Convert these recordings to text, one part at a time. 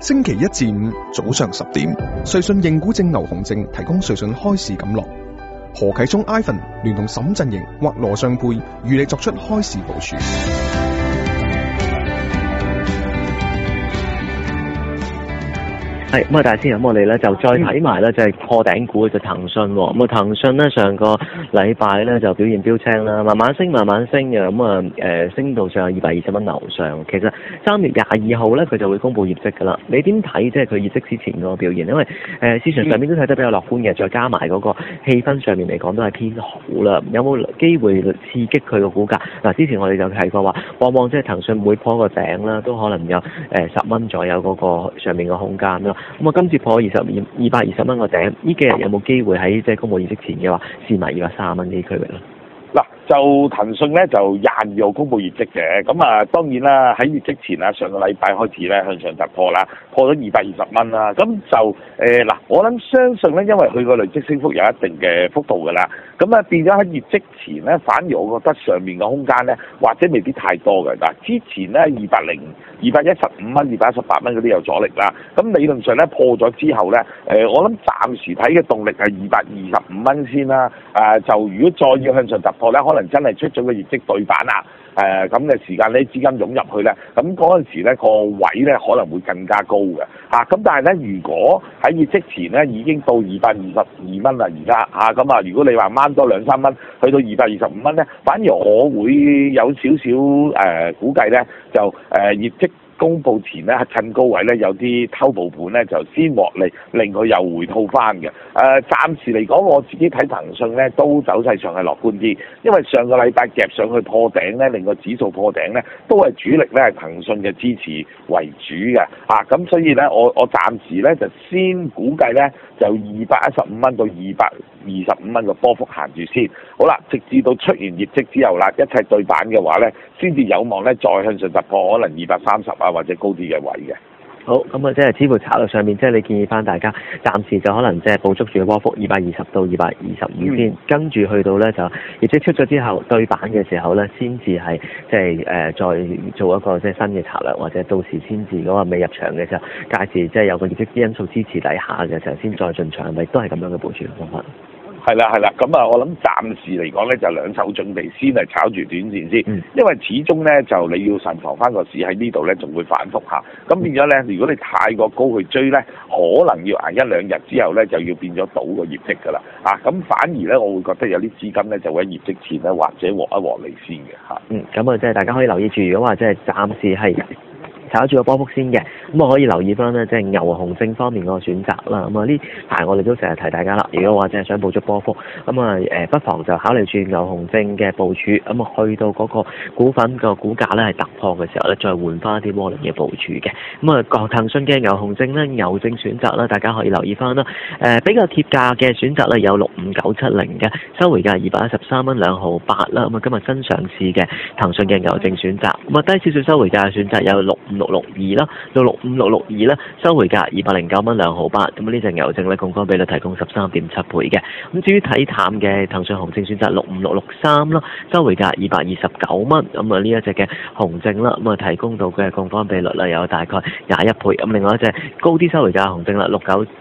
星期一至五早上10點，瑞信認股證牛熊證提供瑞信開市錦樂。何啟聰 Ivan 聯同沈振盈或羅尚佩與你作出開市部署。 係咁啊！大師咁，我哋咧就再睇埋咧，就係破頂股就騰訊喎。咁啊，騰訊咧上個禮拜咧就表現標青啦，慢慢升嘅。咁啊升到上220蚊樓上。其實3月22號咧佢就會公布業績㗎啦。你點睇即係佢業績之前嗰個表現？因為市場上面都睇得比較樂觀嘅，再加埋嗰個氣氛上面嚟講都係偏好啦。有冇機會刺激佢個股價？嗱，之前我哋就提過話，往往即係騰訊每破個頂啦，都可能有10蚊左右嗰個上面個空間咯。咁啊，今次破220蚊個頂，呢幾日有冇機會喺即係公佈業績前嘅話，試埋230蚊呢啲區域咧？ 嗱，就騰訊咧就22號公佈業績嘅，咁啊當然啦，喺業績前啊，上個禮拜開始咧向上突破啦，破咗220蚊啦，咁就嗱，我諗相信咧，因為佢個累積升幅有一定嘅幅度㗎啦，咁啊變咗喺業績前咧，反而我覺得上面嘅空間咧，或者未必太多嘅。嗱，之前咧215蚊、218蚊嗰啲有阻力啦，咁理論上咧破咗之後咧，我諗暫時睇嘅動力係225蚊先啦，就如果再要向上突破咧，可能真係出咗個業績對版啦。咁嘅時間咧資金湧入去咧，咁嗰陣時咧個位咧可能會更加高嘅咁但係咧，如果喺業績前咧已經到222蚊啦，而家咁如果你話掹多2-3蚊，去到225蚊咧，反而我會有少少估計咧，就業績公佈前咧，趁高位咧有啲偷步盤咧就先獲利，令佢又回吐翻嘅。暫時嚟講，我自己睇騰訊咧都走勢上係樂觀啲，因為上個禮拜夾上去破頂咧，令個指數破頂咧，都係主力咧係騰訊嘅支持為主嘅。咁所以咧，我暫時咧就先估計咧就215蚊到225蚊嘅波幅行住先。好啦，直至到出完業績之後啦，一切對版嘅話咧，先至有望咧再向上突破，可能230或者高啲嘅位嘅。 好，咁啊，即係似乎策略上面，即係你建議翻大家，暫時就可能即係捕捉住個波幅220到225先，跟住去到咧就業績出咗之後對版嘅時候咧，先至係即係再做一個即係新嘅策略，或者到時先至嗰個未入場嘅時候，屆時即係有個業績因素支持底下嘅時候，先再進場，係咪都係咁樣嘅部署方法？ 係啦，咁我諗暫時嚟講咧就兩手準備，先係炒住短線先，因為始終咧就你要慎防翻個市喺呢度咧仲會反覆下，咁變咗咧，如果你太過高去追咧，可能要捱1-2日之後咧就要變咗倒個業績㗎啦，咁反而咧我會覺得有啲資金咧就會喺業績前咧或者獲一獲利先嘅咁啊即係大家可以留意住，如果話即係暫時係炒住個波幅先嘅，咁我可以留意翻咧，即係牛熊證方面嗰個選擇啦。咁啊呢排我哋都成日提大家啦，如果話即係想捕捉波幅，咁啊不妨就考慮住牛熊證嘅部署。咁啊去到嗰個股份個股價咧係突破嘅時候咧，再換翻一啲窩輪嘅部署嘅。咁啊騰訊嘅牛熊證咧，牛證選擇啦，大家可以留意翻啦。比較貼價嘅選擇咧有65970嘅，收回價213蚊2毫8啦。咁啊今日新上市嘅騰訊嘅牛證選擇，咁啊低少少收回價嘅選擇有65662啦，到65662啦，收回價209蚊2毫8。咁呢隻牛證咧，槓桿比率提供13.7倍嘅。咁至於睇淡嘅騰訊熊證選擇65663啦，收回價229蚊。咁啊呢一隻嘅熊證啦，咁啊提供到嘅槓桿比率咧有大概21倍。咁另外一隻高啲收回價熊證啦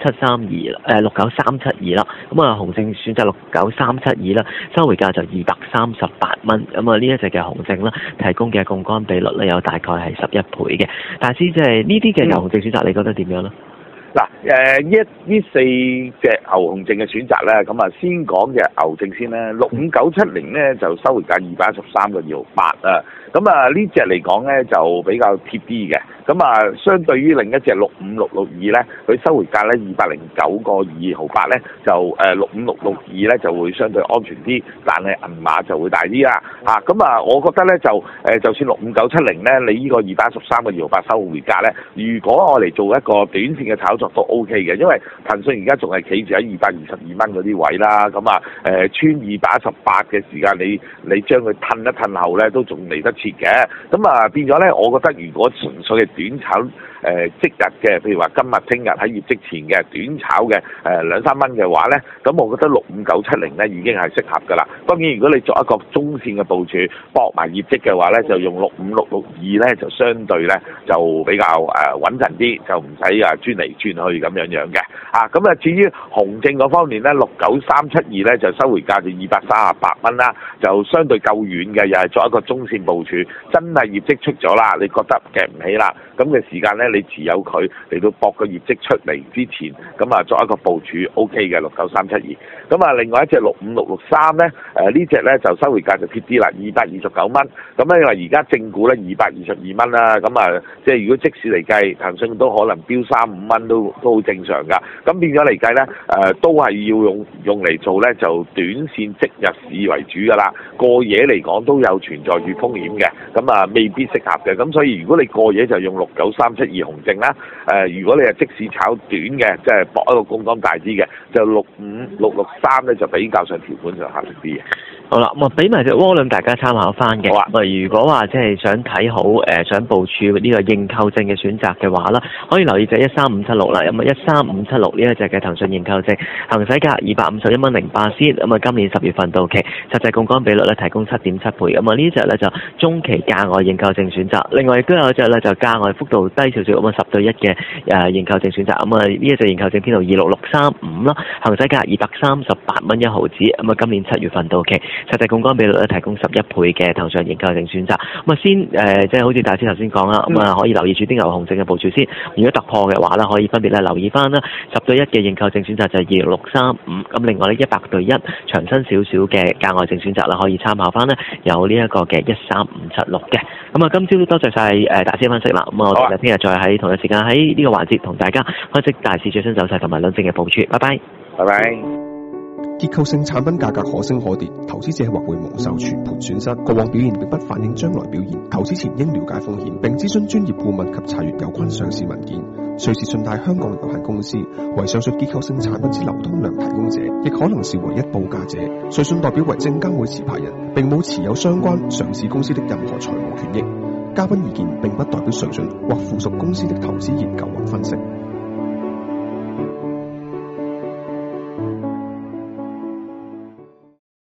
，69372啦。咁啊熊證選擇69372啦，收回價就238蚊。咁啊呢一隻嘅熊證啦，提供嘅槓桿比率咧有大概係11倍嘅。大師即係呢啲嘅牛熊證選擇，你覺得點樣咧？ 嗱，呢4隻牛熊證嘅選擇咧，咁啊先講嘅牛證先啦，65970咧就收回價213個2毫8啊，咁啊呢隻嚟講咧就比較貼啲嘅，咁啊相對於另一隻65662咧，佢收回價咧209個2毫8咧，就65662咧就會相對安全啲，但係銀碼就會大啲啦，咁啊我覺得咧就算65970咧，你呢個213個2毫8收回價咧，如果我嚟做一個短線嘅炒作都 OK 嘅，因為騰訊而家仲係企住喺222蚊嗰啲位啦，咁啊穿218嘅時間，你將佢褪一褪後咧，都仲嚟得切嘅，咁啊變咗咧，我覺得如果純粹係短炒即日嘅，譬如話今日、聽日喺業績前嘅短炒嘅2-3蚊嘅話咧，咁我覺得65970咧已經係適合㗎啦。當然，如果你作一個中線嘅部署，搏埋業績嘅話咧，就用65662咧就相對咧就比較穩陣啲，就唔使轉嚟轉去咁樣嘅。咁至於紅證嗰方面咧，69372咧就收回價就238蚊啦，就相對夠遠嘅，又係作一個中線部署。真係業績出咗啦，你覺得夾唔起啦，咁嘅時間咧，你持有佢嚟到搏個業績出嚟之前，咁作一個部署 OK 嘅69372。咁另外一隻65663咧，呢隻咧就收回價就貼啲啦，229蚊。咁因為而家正股咧222蚊啦，咁即係如果即時嚟計，騰訊都可能飆3-5蚊都好正常㗎。咁變咗嚟計咧，都係要用嚟做咧，就短線即日市為主㗎啦。過夜嚟講都有存在住風險嘅，咁未必適合嘅。咁所以如果你過夜就用69372紅證啦。如果你係即市炒短嘅，即係搏一個槓桿大啲嘅，就65663咧就比較上條款上合適啲嘅。 好啦，咁俾埋隻窩輪大家參考翻嘅。 好啊。 如果話即係想睇好想部署呢個認購證嘅選擇嘅話啦，可以留意隻13576啦。咁13576呢一隻嘅騰訊認購證，行使價251蚊08仙。咁今年10月份到期，實際槓桿比率咧提供7.7倍。咁呢隻咧就中期價外認購證選擇。另外亦都有一隻咧就價外幅度低少少，咁10:1嘅認購證選擇。咁呢一隻認購證編號26635啦，行使價238蚊1毫子。咁今年7月份到期，實際槓桿比率咧提供11倍嘅騰訊認購證選擇。咁先即係好似大師頭先講啦，咁可以留意住啲牛熊證嘅部署先。如果突破嘅話咧，可以分別咧留意翻啦10:1嘅認購證選擇就係26635。咁另外咧100:1長身少少嘅價外證選擇啦，可以參考翻咧有呢一個嘅13576嘅。咁今朝都多謝晒大師分析啦。咁我哋聽日再喺同一時間喺呢個環節同大家分析大市最新走勢同埋兩證嘅部署。拜拜。 拜拜。 結構性產品價格可升可跌，投資者或會蒙受全盤損失。過往表現並不反映將來表現，投資前應了解風險，並諮詢專業顧問及查閱有關上市文件。瑞士信貸香港有限公司為上述結構性產品之流通量提供者，亦可能是唯一報價者。瑞信代表為證監會持牌人，並冇持有相關上市公司的任何財務權益。嘉賓意見並不代表瑞信或附屬公司的投資研究